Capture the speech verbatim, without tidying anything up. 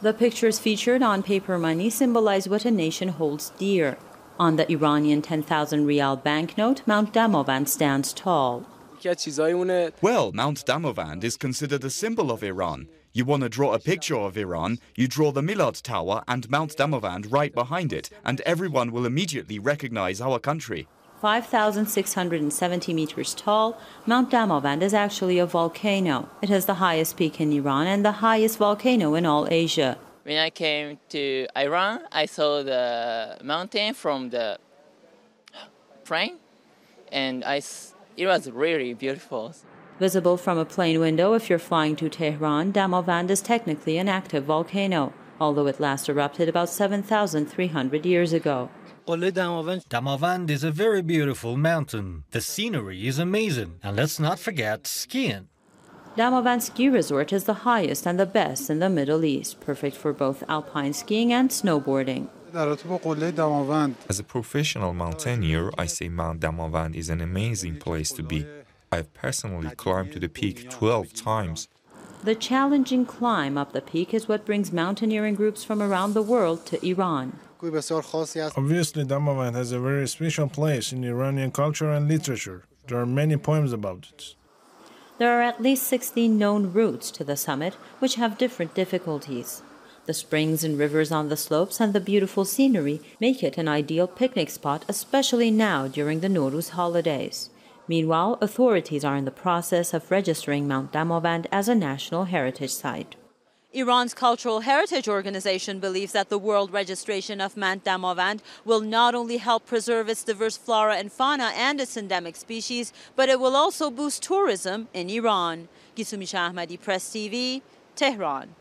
The pictures featured on paper money symbolize what a nation holds dear. On the Iranian ten thousand rial banknote, Mount Damavand stands tall. Well, Mount Damavand is considered a symbol of Iran. You want to draw a picture of Iran, you draw the Milad Tower and Mount Damavand right behind it, and everyone will immediately recognize our country. five thousand six hundred seventy meters tall, Mount Damavand is actually a volcano. It is the highest peak in Iran and the highest volcano in all Asia. When I came to Iran, I saw the mountain from the plane, and I, it was really beautiful. Visible from a plane window if you're flying to Tehran, Damavand is technically an active volcano, although it last erupted about seven thousand three hundred years ago. Damavand is a very beautiful mountain. The scenery is amazing. And let's not forget skiing. Damavand Ski Resort is the highest and the best in the Middle East, perfect for both alpine skiing and snowboarding. As a professional mountaineer, I say Mount Damavand is an amazing place to be. I've personally climbed to the peak twelve times. The challenging climb up the peak is what brings mountaineering groups from around the world to Iran. Obviously, Damavand has a very special place in Iranian culture and literature. There are many poems about it. There are at least sixteen known routes to the summit, which have different difficulties. The springs and rivers on the slopes and the beautiful scenery make it an ideal picnic spot, especially now during the Nowruz holidays. Meanwhile, authorities are in the process of registering Mount Damavand as a national heritage site. Iran's Cultural Heritage Organization believes that the world registration of Mount Damavand will not only help preserve its diverse flora and fauna and its endemic species, but it will also boost tourism in Iran. Gisumi Shah Ahmadi, Press T V, Tehran.